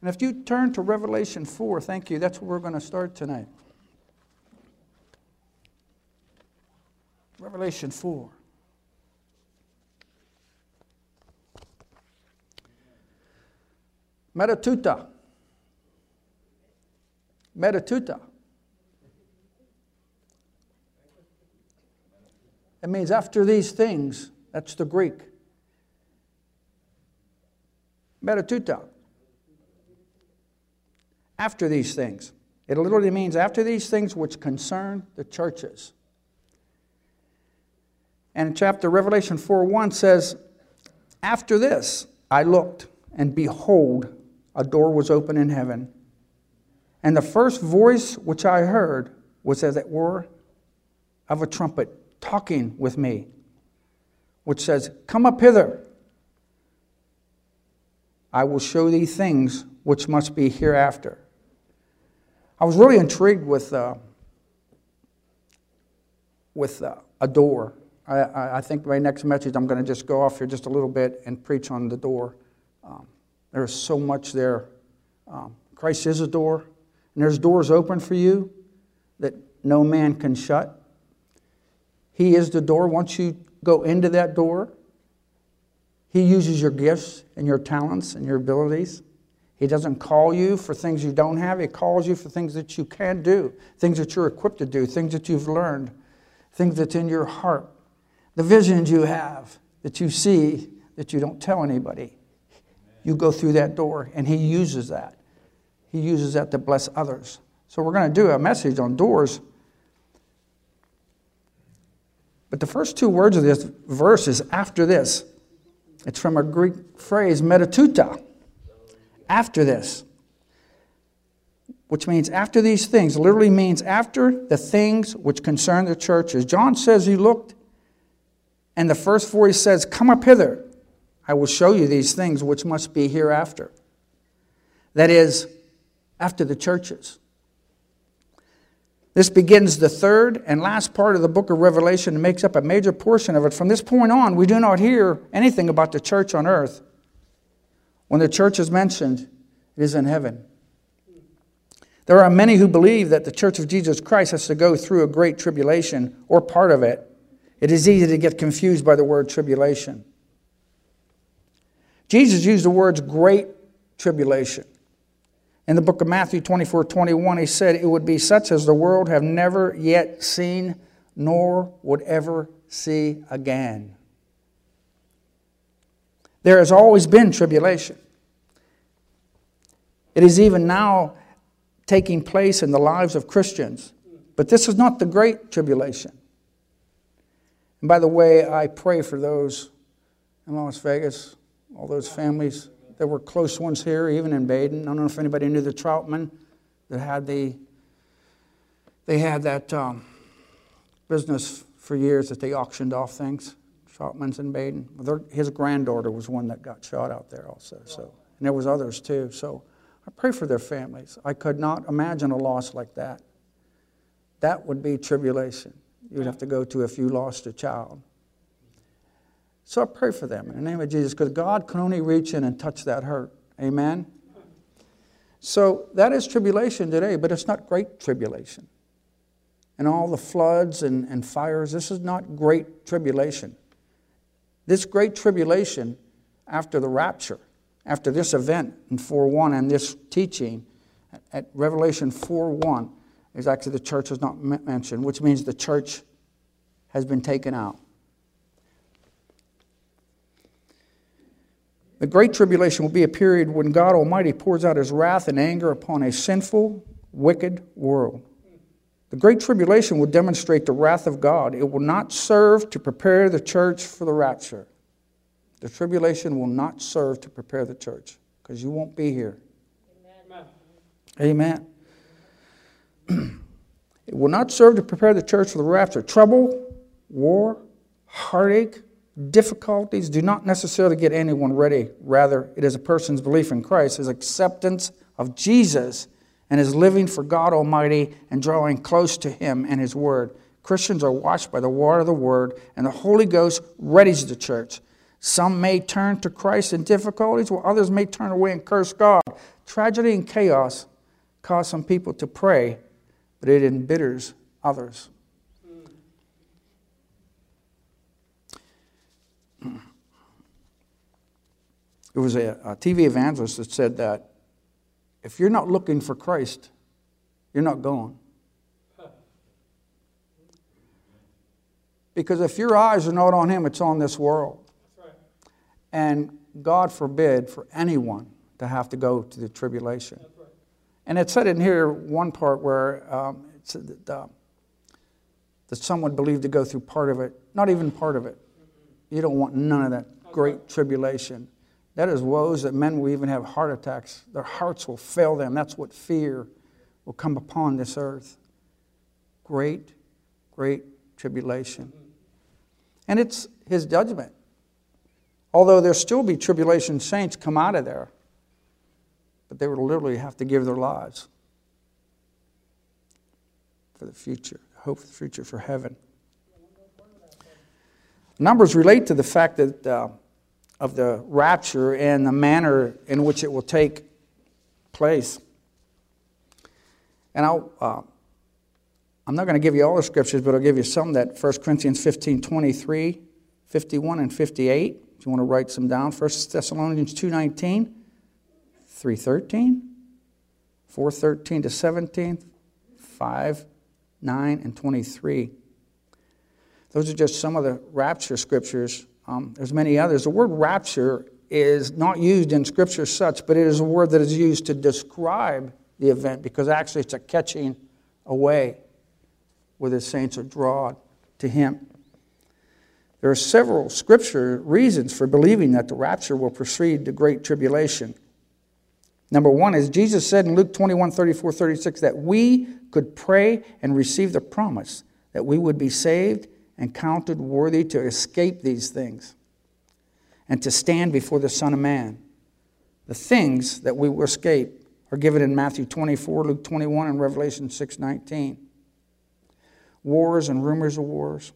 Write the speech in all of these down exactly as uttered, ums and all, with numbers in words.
And if you turn to Revelation four, thank you, that's where we're going to start tonight. Revelation four. Metatuta. Metatuta. It means after these things. That's the Greek. Metatuta. After these things. It literally means after these things which concern the churches. And in chapter Revelation four one says, after this I looked, and behold, a door was open in heaven. And the first voice which I heard was as it were of a trumpet talking with me, which says, come up hither. I will show thee things which must be hereafter. I was really intrigued with uh, with uh, a door. I, I, I think my next message, I'm going to just go off here just a little bit and preach on the door. Um, there's so much there. Um, Christ is a door, and there's doors open for you that no man can shut. He is the door. Once you go into that door, He uses your gifts and your talents and your abilities. He doesn't call you for things you don't have. He calls you for things that you can do, things that you're equipped to do, things that you've learned, things that's in your heart, the visions you have that you see that you don't tell anybody. You go through that door, and He uses that. He uses that to bless others. So we're going to do a message on doors. But the first two words of this verse is after this. It's from a Greek phrase, metatuta. After this. Which means after these things. Literally means after the things which concern the churches. John says he looked, and the first voice says, come up hither. I will show you these things which must be hereafter. That is, after the churches. This begins the third and last part of the book of Revelation and makes up a major portion of it. From this point on, we do not hear anything about the church on earth. When the church is mentioned, it is in heaven. There are many who believe that the Church of Jesus Christ has to go through a great tribulation or part of it. It is easy to get confused by the word tribulation. Jesus used the words great tribulation. In the book of Matthew twenty-four twenty-one, He said, it would be such as the world have never yet seen, nor would ever see again. There has always been tribulation. It is even now taking place in the lives of Christians. But this is not the great tribulation. And by the way, I pray for those in Las Vegas, all those families. There were close ones here, even in Baden. I don't know if anybody knew the Troutman that had the, they had that um, business for years that they auctioned off things. Troutman's in Baden. Their, his granddaughter was one that got shot out there also. So, and there was others too. So I pray for their families. I could not imagine a loss like that. That would be tribulation. You would have to go to if you lost a child. So I pray for them in the name of Jesus, because God can only reach in and touch that hurt. Amen? So that is tribulation today, but it's not great tribulation. And all the floods and, and fires, this is not great tribulation. This great tribulation after the rapture, after this event in four one and this teaching at Revelation four one, is actually the church is not mentioned, which means the church has been taken out. The Great Tribulation will be a period when God Almighty pours out His wrath and anger upon a sinful, wicked world. The Great Tribulation will demonstrate the wrath of God. It will not serve to prepare the church for the rapture. The tribulation will not serve to prepare the church, because you won't be here. Amen. Amen. It will not serve to prepare the church for the rapture. Trouble, war, heartache, difficulties do not necessarily get anyone ready. Rather, it is a person's belief in Christ, his acceptance of Jesus, and his living for God Almighty and drawing close to Him and His Word. Christians are washed by the water of the Word, and the Holy Ghost readies the church. Some may turn to Christ in difficulties, while others may turn away and curse God. Tragedy and chaos cause some people to pray, but it embitters others. There was a, a T V evangelist that said that if you're not looking for Christ, you're not going. Because if your eyes are not on Him, it's on this world. That's right. And God forbid for anyone to have to go to the tribulation. That's right. And it said in here one part where um, it said that, uh, that some would believe to go through part of it, not even part of it. You don't want none of that great tribulation. That is woes that men will even have heart attacks. Their hearts will fail them. That's what fear will come upon this earth. Great, great tribulation. And it's His judgment. Although there still be tribulation saints come out of there. But they would literally have to give their lives for the future. Hope for the future, for heaven. Numbers relate to the fact that uh, of the rapture and the manner in which it will take place. And I'll, uh, I'm not going to give you all the scriptures, but I'll give you some that First Corinthians fifteen, twenty-three, fifty-one, and fifty-eight. If you want to write some down. First Thessalonians two nineteen, three thirteen, four thirteen to seventeen, five, nine, and twenty-three. Those are just some of the rapture scriptures. Um, there's many others. The word rapture is not used in Scripture as such, but it is a word that is used to describe the event because actually it's a catching away where the saints are drawn to Him. There are several Scripture reasons for believing that the rapture will precede the Great Tribulation. Number one is Jesus said in Luke twenty-one, thirty-four, thirty-six that we could pray and receive the promise that we would be saved and counted worthy to escape these things and to stand before the Son of Man. The things that we will escape are given in Matthew twenty-four, Luke twenty-one, and Revelation six nineteen. Wars and rumors of wars.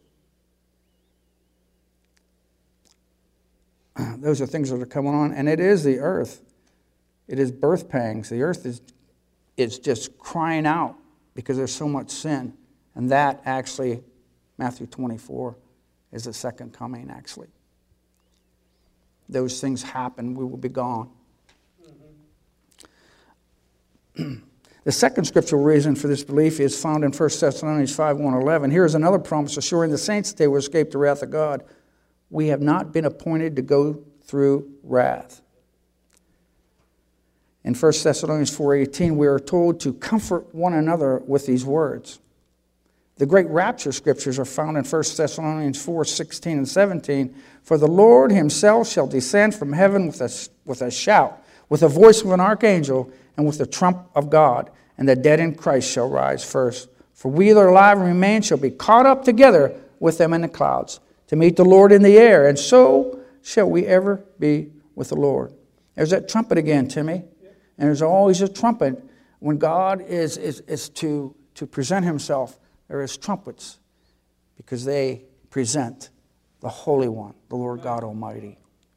Those are things that are coming on, and it is the earth. It is birth pangs. The earth is, is just crying out because there's so much sin, and that actually Matthew twenty-four is the second coming, actually. Those things happen, we will be gone. Mm-hmm. The second scriptural reason for this belief is found in First Thessalonians five, one, eleven. Here is another promise assuring the saints that they will escape the wrath of God. We have not been appointed to go through wrath. In First Thessalonians four eighteen, we are told to comfort one another with these words. The great rapture scriptures are found in First Thessalonians four, sixteen and seventeen. For the Lord Himself shall descend from heaven with a, with a shout, with the voice of an archangel, and with the trump of God, and the dead in Christ shall rise first. For we that are alive and remain shall be caught up together with them in the clouds, to meet the Lord in the air, and so shall we ever be with the Lord. There's that trumpet again, Timmy. And there's always a trumpet when God is, is, is to, to present Himself. There is trumpets because they present the Holy One, the Lord God Almighty.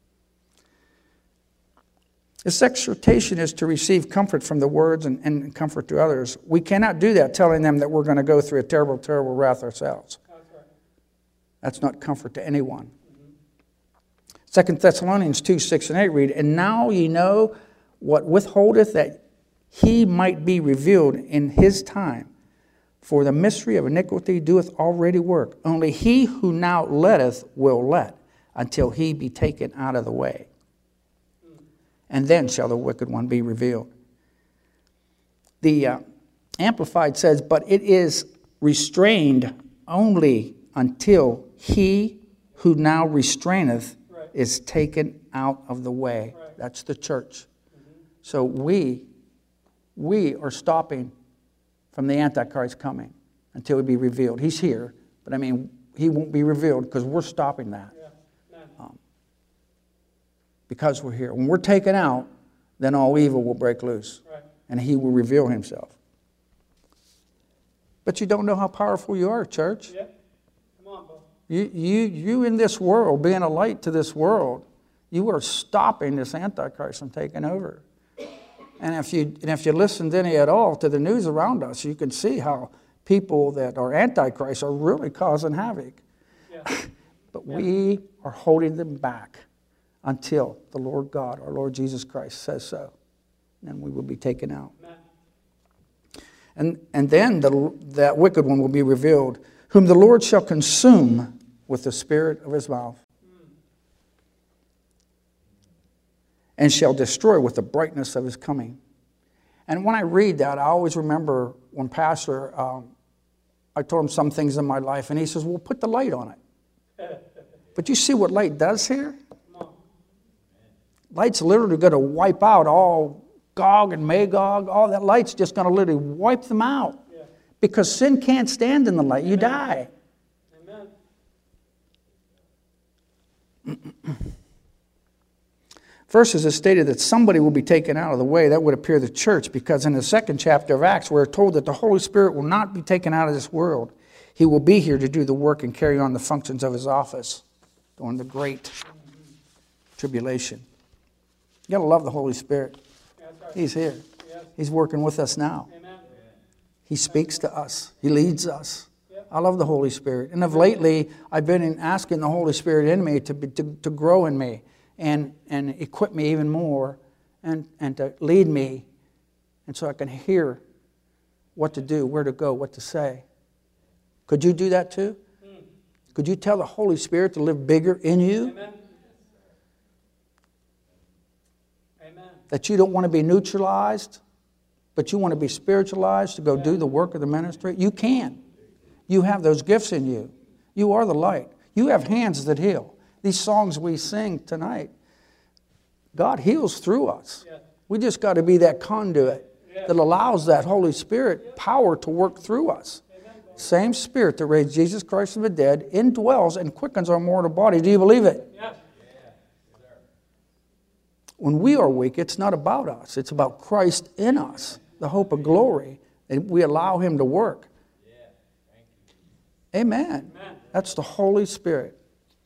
This exhortation is to receive comfort from the words and, and comfort to others. We cannot do that telling them that we're going to go through a terrible, terrible wrath ourselves. That's not comfort to anyone. Second Thessalonians two, six and eight read, And now ye know what withholdeth that He might be revealed in His time. For the mystery of iniquity doeth already work. Only he who now letteth will let, until he be taken out of the way. And then shall the wicked one be revealed. The uh, Amplified says, But it is restrained only until he who now restraineth right. is taken out of the way. Right. That's the church. Mm-hmm. So we, we are stopping from the Antichrist coming until He be revealed. He's here, but I mean, He won't be revealed because we're stopping that. Yeah. Um, because we're here. When we're taken out, then all evil will break loose. Right. And He will reveal Himself. But you don't know how powerful you are, church. Yeah. Come on, Bo. You, you, you in this world, being a light to this world, you are stopping this Antichrist from taking over. And if you and if you listen to any at all to the news around us, you can see how people that are Antichrist are really causing havoc. Yeah. But yeah. we are holding them back until the Lord God, our Lord Jesus Christ, says so. And then we will be taken out. Amen. And, and then the, that wicked one will be revealed, whom the Lord shall consume with the spirit of his mouth, and shall destroy with the brightness of his coming. And when I read that, I always remember when Pastor, um, I told him some things in my life, and he says, well, put the light on it. But you see what light does here? Light's literally going to wipe out all Gog and Magog. All that light's just going to literally wipe them out. Yeah. Because sin can't stand in the light. You Amen. Die. Amen. First, is stated that somebody will be taken out of the way. That would appear the church, because in the second chapter of Acts, we're told that the Holy Spirit will not be taken out of this world. He will be here to do the work and carry on the functions of his office during the great tribulation. You got to love the Holy Spirit. He's here. He's working with us now. He speaks to us. He leads us. I love the Holy Spirit. And of lately, I've been asking the Holy Spirit in me to, be, to, to grow in me and, and equip me even more and, and to lead me, and so I can hear what to do, where to go, what to say. Could you do that too? Could you tell the Holy Spirit to live bigger in you? Amen. Amen. That you don't want to be neutralized, but you want to be spiritualized to go do the work of the ministry? You can. You have those gifts in you. You are the light. You have hands that heal. These songs we sing tonight, God heals through us. Yeah. We just got to be that conduit yeah. that allows that Holy Spirit power to work through us. Amen. Same Spirit that raised Jesus Christ from the dead indwells and quickens our mortal body. Do you believe it? Yes. When we are weak, it's not about us. It's about Christ in us, the hope of glory. And we allow Him to work. Amen. Amen. That's the Holy Spirit.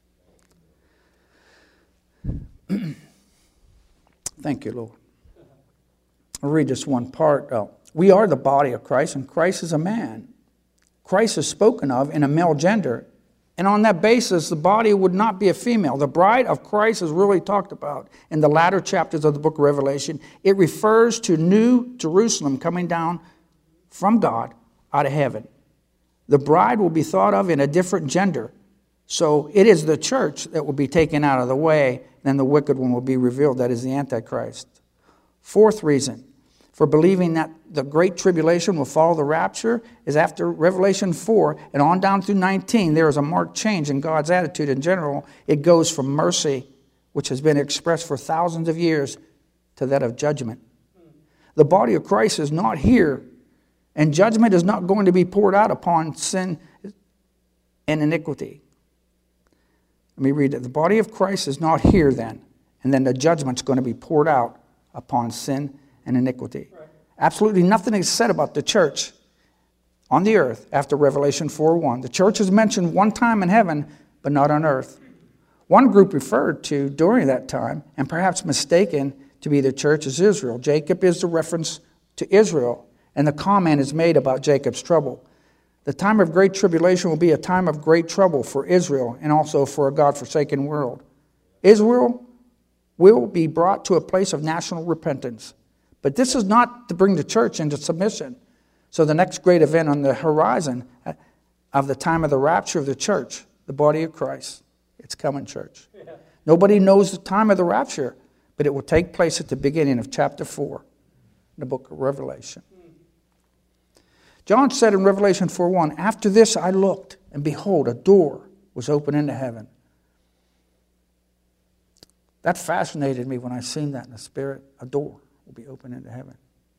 Thank you, Lord. I'll read this one part. Oh, we are the body of Christ, and Christ is a man. Christ is spoken of in a male gender. And on that basis, the body would not be a female. The bride of Christ is really talked about in the latter chapters of the book of Revelation. It refers to New Jerusalem coming down from God out of heaven. The bride will be thought of in a different gender. So it is the church that will be taken out of the way, then the wicked one will be revealed. That is the Antichrist. Fourth reason for believing that the great tribulation will follow the rapture is after Revelation four and on down through nineteen, there is a marked change in God's attitude in general. It goes from mercy, which has been expressed for thousands of years, to that of judgment. The body of Christ is not here, and judgment is not going to be poured out upon sin and iniquity. Let me read it. The body of Christ is not here then, and then the judgment's going to be poured out upon sin and iniquity. Right. Absolutely nothing is said about the church on the earth after Revelation four one. The church is mentioned one time in heaven, but not on earth. One group referred to during that time, and perhaps mistaken to be the church, is Israel. Jacob is the reference to Israel, and the comment is made about Jacob's trouble. The time of great tribulation will be a time of great trouble for Israel and also for a God-forsaken world. Israel will be brought to a place of national repentance. But this is not to bring the church into submission. So the next great event on the horizon of the time of the rapture of the church, the body of Christ, it's coming, church. Yeah. Nobody knows the time of the rapture, but it will take place at the beginning of chapter four, in the book of Revelation. John said in Revelation four one, after this I looked, and behold, a door was opened into heaven. That fascinated me when I seen that in the Spirit. A door will be opened into heaven.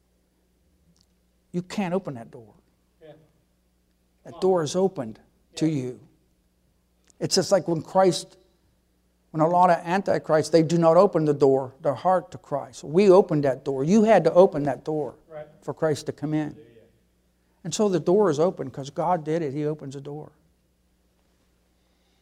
You can't open that door. Yeah. That door is opened yeah. to you. It's just like when Christ, when a lot of antichrists, they do not open the door, their heart to Christ. We opened that door. You had to open that door right. for Christ to come in. And so the door is open because God did it. He opens the door.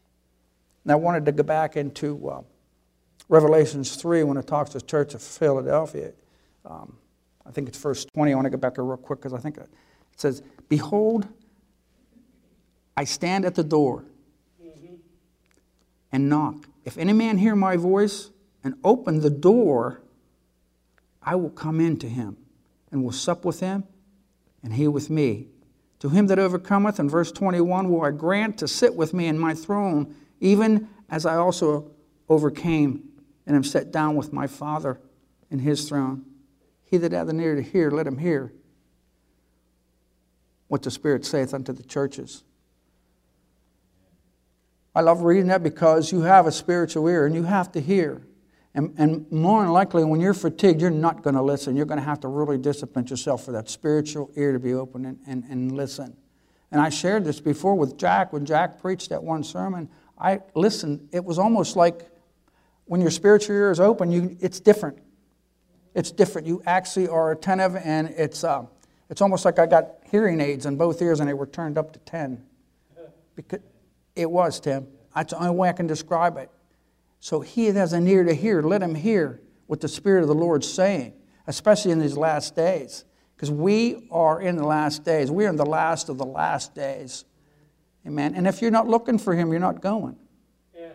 And I wanted to go back into uh, Revelations three when it talks to the church of Philadelphia. Um, I think it's verse twenty. I want to go back there real quick because I think it says, "Behold, I stand at the door mm-hmm. and knock. If any man hear my voice and open the door, I will come in to him and will sup with him and he with me. To him that overcometh," in verse twenty-one, "will I grant to sit with me in my throne, even as I also overcame and am set down with my Father in his throne. He that hath an ear to hear, let him hear what the Spirit saith unto the churches." I love reading that because you have a spiritual ear and you have to hear. And, and more than likely, when you're fatigued, you're not going to listen. You're going to have to really discipline yourself for that spiritual ear to be open and, and, and listen. And I shared this before with Jack. When Jack preached that one sermon, I listened. It was almost like when your spiritual ear is open, you, it's different. It's different. You actually are attentive, and it's uh, it's almost like I got hearing aids in both ears, and they were turned up to ten. Because it was, Tim. That's the only way I can describe it. So he that has an ear to hear, let him hear what the Spirit of the Lord's saying, especially in these last days. Because we are in the last days. We are in the last of the last days. Amen. And if you're not looking for him, you're not going. Yeah.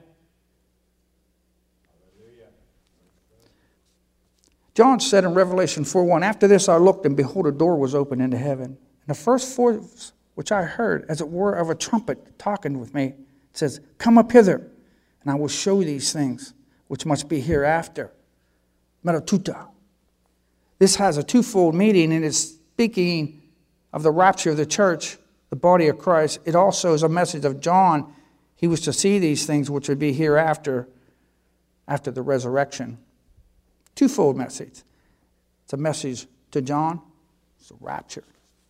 John said in Revelation four one, "After this I looked, and behold, a door was opened into heaven. And the first voice which I heard, as it were of a trumpet talking with me, it says, Come up hither, and I will show you these things which must be hereafter." Metatuta. This has a twofold meaning, and it's speaking of the rapture of the church, the body of Christ. It also is a message of John. He was to see these things which would be hereafter, after the resurrection. Twofold message. It's a message to John. It's a rapture.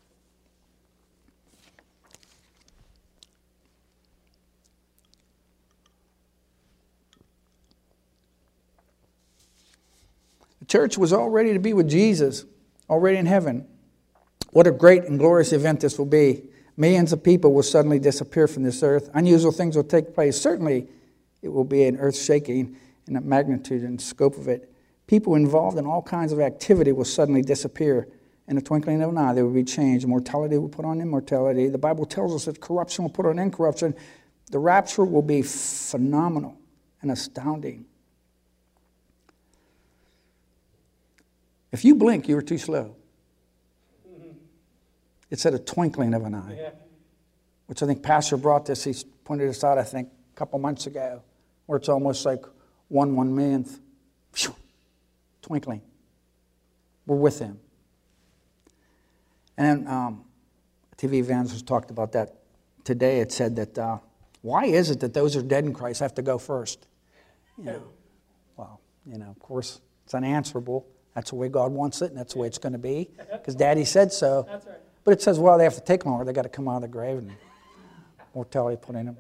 The church was all ready to be with Jesus, already in heaven. What a great and glorious event this will be. Millions of people will suddenly disappear from this earth. Unusual things will take place. Certainly, it will be an earth-shaking in the magnitude and scope of it. People involved in all kinds of activity will suddenly disappear. In the twinkling of an eye, they will be changed. Mortality will put on immortality. The Bible tells us that corruption will put on incorruption. The rapture will be phenomenal and astounding. If you blink, you were too slow. It's at a twinkling of an eye. Yeah. Which I think Pastor brought this, he pointed this out, I think, a couple months ago, where it's almost like one one millionth. Phew, twinkling. We're with him. And then um, T V evangelist talked about that today. It said that, uh, why is it that those who are dead in Christ have to go first? You know, well, you know, of course, it's unanswerable. That's the way God wants it, and that's the way it's going to be, because Daddy said so. That's right. But it says, well, they have to take longer. They've got to come out of the grave and mortality put in them.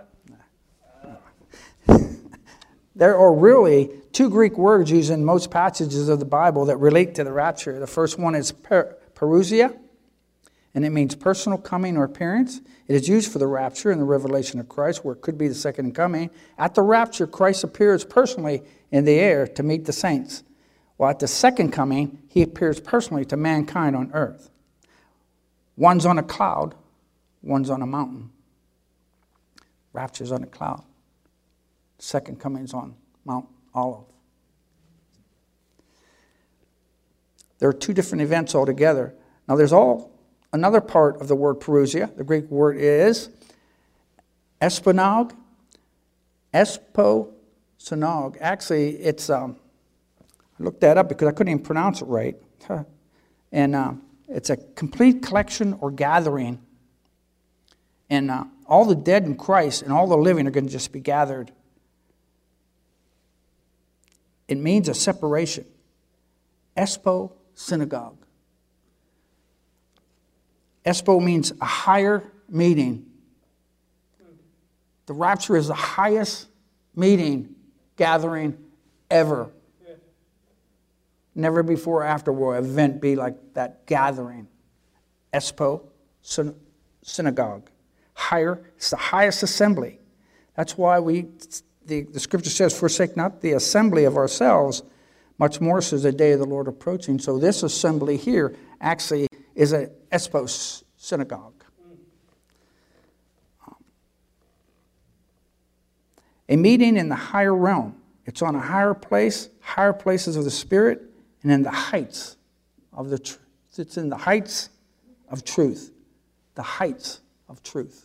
There are really two Greek words used in most passages of the Bible that relate to the rapture. The first one is per- parousia, and it means personal coming or appearance. It is used for the rapture in the revelation of Christ, where it could be the second coming. At the rapture, Christ appears personally in the air to meet the saints, while at the second coming, he appears personally to mankind on earth. One's on a cloud, one's on a mountain. Rapture's on a cloud. Second coming's on Mount Olive. There are two different events altogether. Now there's all another part of the word parousia. The Greek word is esponog. Esposonog. Actually, it's um, I looked that up because I couldn't even pronounce it right. And uh, it's a complete collection or gathering. And uh, all the dead in Christ and all the living are going to just be gathered. It means a separation. Espo, synagogue. Espo means a higher meeting. The rapture is the highest meeting, gathering ever. Never before or after will an event be like that gathering. Espo, synagogue. Higher, it's the highest assembly. That's why we, the, the scripture says, forsake not the assembly of ourselves, much more so is the day of the Lord approaching. So this assembly here actually is an Espos synagogue. Um, a meeting in the higher realm. It's on a higher place, higher places of the Spirit, and in the heights of the truth. It's in the heights of truth. The heights of truth.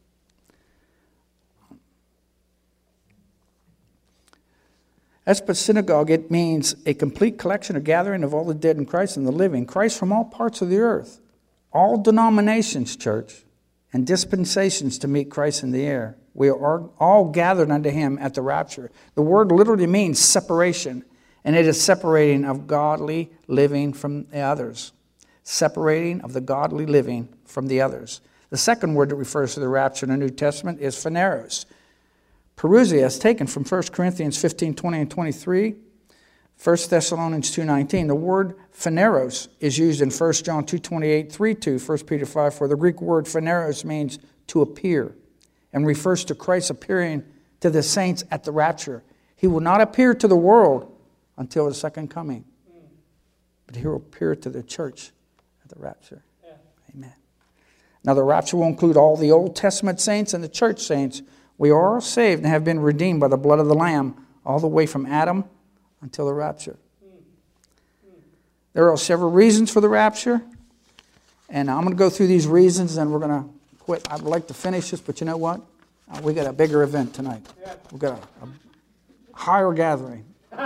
Espos synagogue, it means a complete collection or gathering of all the dead in Christ and the living. Christ from all parts of the earth. All denominations, church, and dispensations to meet Christ in the air. We are all gathered unto him at the rapture. The word literally means separation, and it is separating of godly living from the others. Separating of the godly living from the others. The second word that refers to the rapture in the New Testament is phaneros. Parousia is taken from First Corinthians fifteen, twenty, and twenty-three. First Thessalonians two nineteen. The word phaneros is used in First John two twenty-eight, three two, First Peter five four. The Greek word phaneros means to appear and refers to Christ appearing to the saints at the rapture. He will not appear to the world until the second coming, but he will appear to the church at the rapture. Yeah. Amen. Now the rapture will include all the Old Testament saints and the church saints. We are all saved and have been redeemed by the blood of the Lamb all the way from Adam until the rapture. There are several reasons for the rapture, and I'm going to go through these reasons and we're going to quit. I'd like to finish this, but you know what? Uh, we got a bigger event tonight. We've got a, a higher gathering.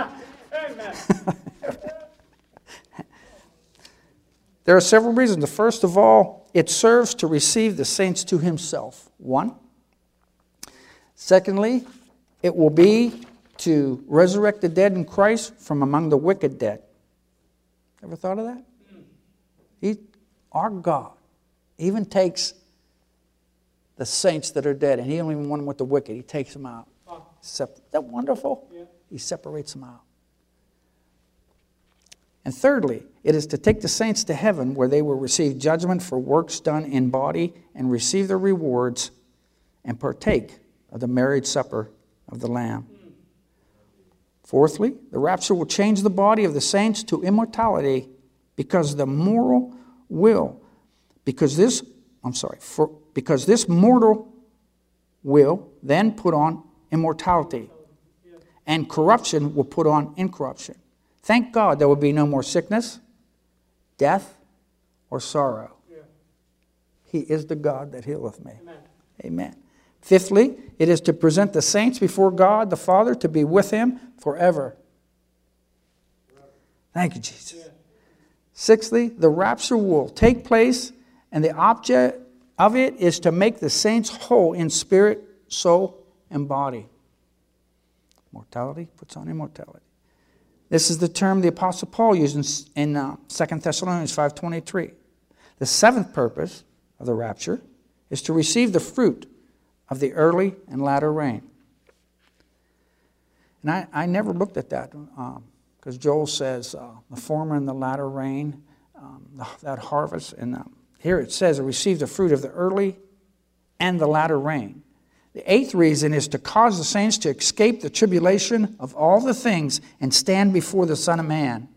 There are several reasons. The first of all, it serves to receive the saints to himself. One. Secondly, it will be to resurrect the dead in Christ from among the wicked dead. Ever thought of that? He, our God even takes the saints that are dead, and he don't even want them with the wicked. He takes them out. Isn't that wonderful? Yeah. He separates them out. And thirdly, it is to take the saints to heaven where they will receive judgment for works done in body and receive their rewards and partake of the marriage supper of the Lamb. Fourthly, the rapture will change the body of the saints to immortality because the moral will, because this, I'm sorry, for, because this mortal will then put on immortality, and corruption will put on incorruption. Thank God there will be no more sickness, death, or sorrow. He is the God that healeth me. Amen. Amen. Fifthly, it is to present the saints before God the Father to be with him forever. Thank you, Jesus. Yeah. Sixthly, the rapture will take place, and the object of it is to make the saints whole in spirit, soul, and body. Mortality puts on immortality. This is the term the Apostle Paul used in, in uh, Second Thessalonians five twenty-three. The seventh purpose of the rapture is to receive the fruit of the early and latter rain. And I, I never looked at that because um, Joel says uh, the former and the latter rain, um, the, that harvest. And um, here it says, receive the fruit of the early and the latter rain. The eighth reason is to cause the saints to escape the tribulation of all the things and stand before the Son of Man.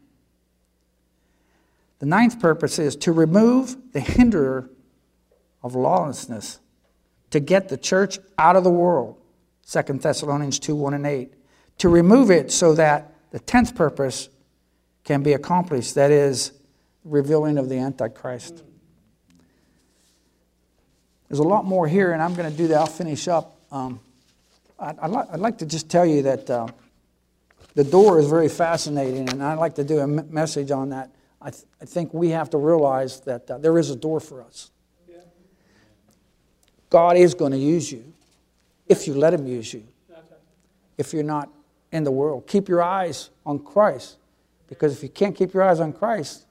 The ninth purpose is to remove the hinderer of lawlessness, to get the church out of the world. Second Thessalonians two, one and eight. To remove it so that the tenth purpose can be accomplished, that is, revealing of the Antichrist. There's a lot more here, and I'm going to do that. I'll finish up. Um, I'd, I'd, li- I'd like to just tell you that uh, the door is very fascinating, and I'd like to do a m- message on that. I, th- I think we have to realize that uh, there is a door for us. God is going to use you if you let him use you. If you're not in the world. Keep your eyes on Christ. Because if you can't keep your eyes on Christ,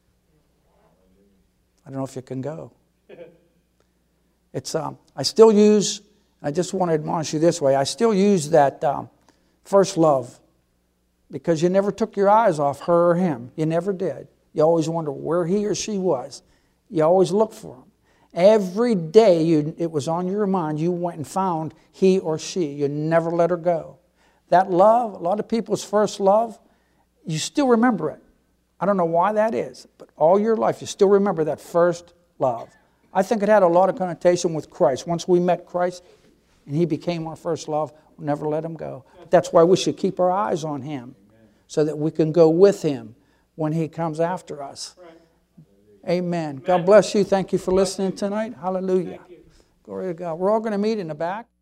I don't know if you can go. It's um, I still use, I just want to admonish you this way, I still use that um, first love. Because you never took your eyes off her or him. You never did. You always wonder where he or she was. You always look for him. Every day you, it was on your mind, you went and found he or she. You never let her go. That love, a lot of people's first love, you still remember it. I don't know why that is, but all your life you still remember that first love. I think it had a lot of connotation with Christ. Once we met Christ and he became our first love, we'll never let him go. But that's why we should keep our eyes on him so that we can go with him when he comes after us. Amen. God bless you. Thank you for listening tonight. Hallelujah. Glory to God. We're all going to meet in the back.